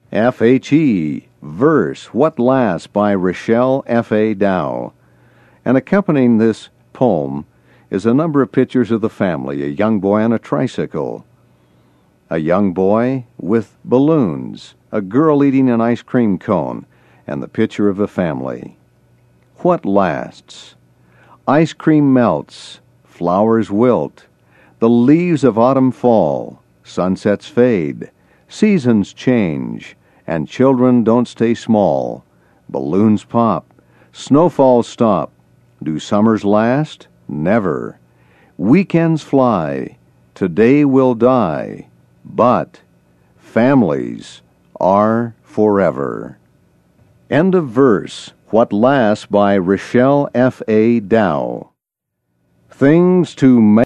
F.H.E. Verse, What Lasts by Rochelle F.A. Dow. And accompanying this poem is a number of pictures of the family, a young boy on a tricycle, a young boy with balloons, a girl eating an ice cream cone, and the picture of a family. What lasts? Ice cream melts, flowers wilt, the leaves of autumn fall, sunsets fade, seasons change, and children don't stay small. Balloons pop, snowfalls stop. Do summers last? Never. Weekends fly, today will die, but families are forever. End of verse. What Lasts by Rochelle F.A. Dow. Things to make